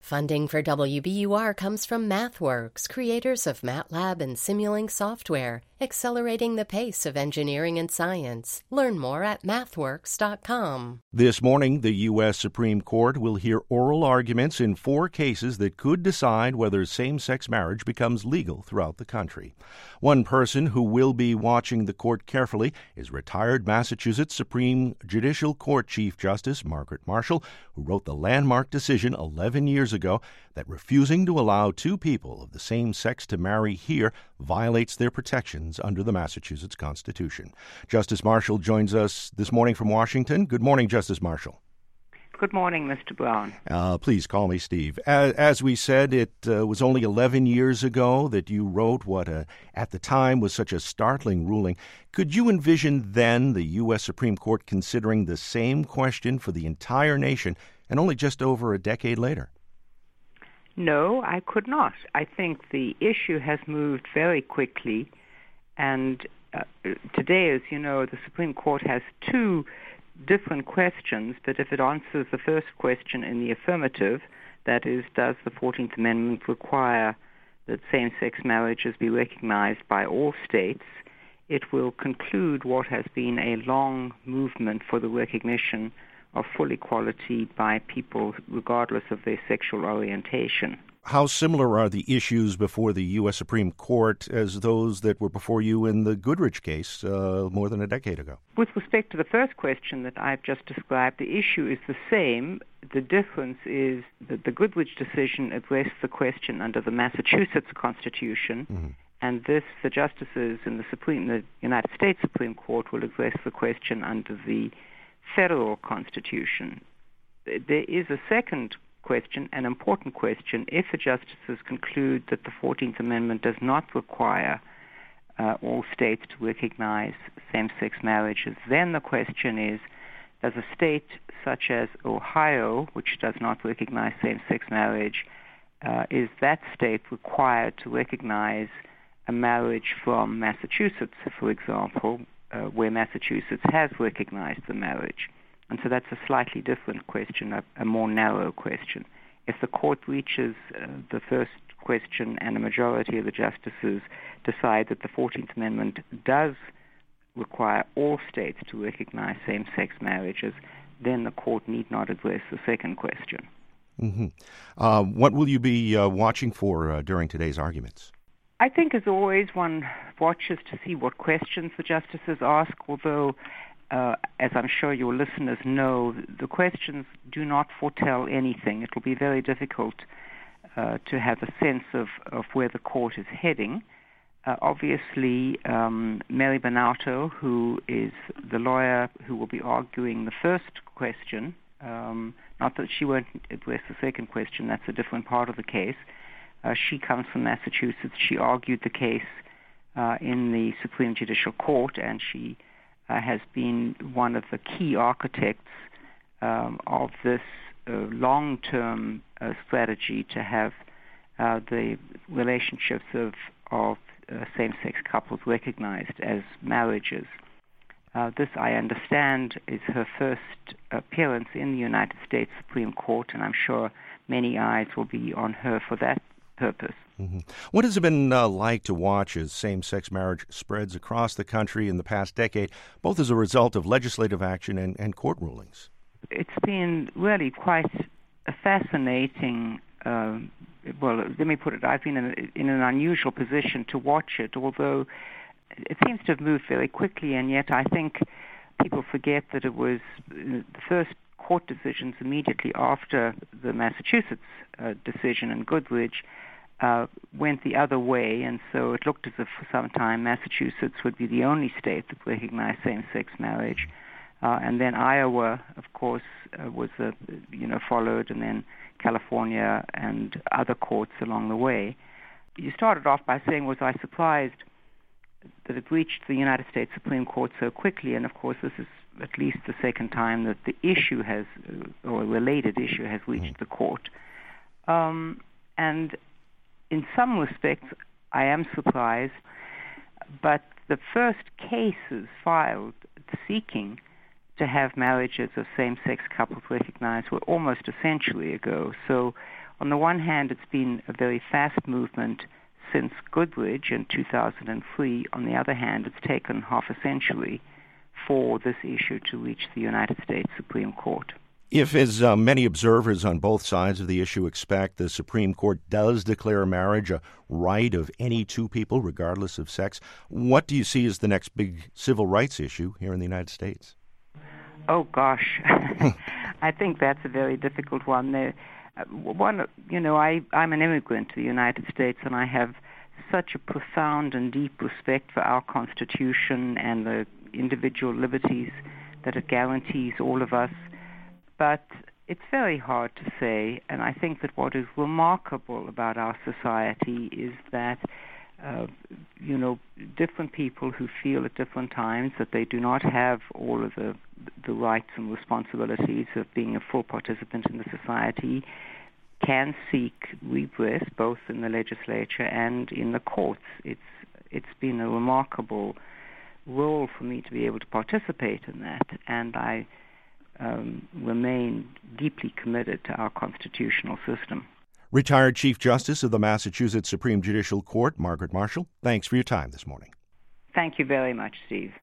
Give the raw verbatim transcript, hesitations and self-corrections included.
Funding for W B U R comes from MathWorks, creators of MATLAB and Simulink software, accelerating the pace of engineering and science. Learn more at mathworks dot com. This morning, the U S Supreme Court will hear oral arguments in four cases that could decide whether same-sex marriage becomes legal throughout the country. One person who will be watching the court carefully is retired Massachusetts Supreme Judicial Court Chief Justice Margaret Marshall, who wrote the landmark decision eleven years ago that refusing to allow two people of the same sex to marry here violates their protections under the Massachusetts Constitution. Justice Marshall joins us this morning from Washington. Good morning, Justice Marshall. Good morning, Mister Brown. Uh, please call me Steve. As, as we said, it uh, was only eleven years ago that you wrote what uh, at the time was such a startling ruling. Could you envision then the U S Supreme Court considering the same question for the entire nation and only just over a decade later? No, I could not. I think the issue has moved very quickly, and uh, today, as you know, the Supreme Court has two different questions, but if it answers the first question in the affirmative, that is, does the fourteenth Amendment require that same-sex marriages be recognized by all states, it will conclude what has been a long movement for the recognition of full equality by people regardless of their sexual orientation. How similar are the issues before the U S Supreme Court as those that were before you in the Goodrich case uh, more than a decade ago? With respect to the first question that I've just described, the issue is the same. The difference is that the Goodrich decision addressed the question under the Massachusetts Constitution, mm-hmm. and this, the justices in the Supreme, the United States Supreme Court will address the question under the federal Constitution. There is a second question, an important question. If the justices conclude that the fourteenth Amendment does not require uh, all states to recognize same-sex marriages, then the question is, does a state such as Ohio, which does not recognize same-sex marriage, uh, is that state required to recognize a marriage from Massachusetts, for example, uh, where Massachusetts has recognized the marriage? And so that's a slightly different question, a, a more narrow question. If the court reaches uh, the first question and a majority of the justices decide that the fourteenth Amendment does require all states to recognize same-sex marriages, then the court need not address the second question. Mm-hmm. Uh, what will you be uh, watching for uh, during today's arguments? I think, as always, one watches to see what questions the justices ask, although Uh, as I'm sure your listeners know, the questions do not foretell anything. It will be very difficult uh, to have a sense of, of where the court is heading. Uh, obviously, um, Mary Bonauto, who is the lawyer who will be arguing the first question, um, not that she won't address the second question, that's a different part of the case. Uh, she comes from Massachusetts. She argued the case uh, in the Supreme Judicial Court, and she Uh, has been one of the key architects um, of this uh, long-term uh, strategy to have uh, the relationships of, of uh, same-sex couples recognized as marriages. Uh, this, I understand, is her first appearance in the United States Supreme Court, and I'm sure many eyes will be on her for that purpose. Mm-hmm. What has it been uh, like to watch as same-sex marriage spreads across the country in the past decade, both as a result of legislative action and, and court rulings? It's been really quite a fascinating, uh, well, let me put it, I've been in, a, in an unusual position to watch it, although it seems to have moved very quickly, and yet I think people forget that it was the first court decisions immediately after the Massachusetts uh, decision in Goodrich Uh, went the other way, and so it looked as if for some time Massachusetts would be the only state that recognized same-sex marriage, uh, and then Iowa, of course, uh, was a, you know followed, and then California and other courts along the way. You started off by saying, was I surprised that it reached the United States Supreme Court so quickly? And of course, this is at least the second time that the issue has, or a related issue, has reached mm-hmm. the court, um, and in some respects, I am surprised, but the first cases filed seeking to have marriages of same-sex couples recognized were almost a century ago. So on the one hand, it's been a very fast movement since Goodridge in two thousand three. On the other hand, it's taken half a century for this issue to reach the United States Supreme Court. If, as uh, many observers on both sides of the issue expect, the Supreme Court does declare marriage a right of any two people, regardless of sex, what do you see as the next big civil rights issue here in the United States? Oh, gosh. I think that's a very difficult one. There, uh, one, you know, I, I'm an immigrant to the United States, and I have such a profound and deep respect for our Constitution and the individual liberties that it guarantees all of us. But it's very hard to say, and I think that what is remarkable about our society is that, uh, you know, different people who feel at different times that they do not have all of the, the rights and responsibilities of being a full participant in the society can seek redress both in the legislature and in the courts. It's it's been a remarkable role for me to be able to participate in that, and I Um, remain deeply committed to our constitutional system. Retired Chief Justice of the Massachusetts Supreme Judicial Court, Margaret Marshall, thanks for your time this morning. Thank you very much, Steve.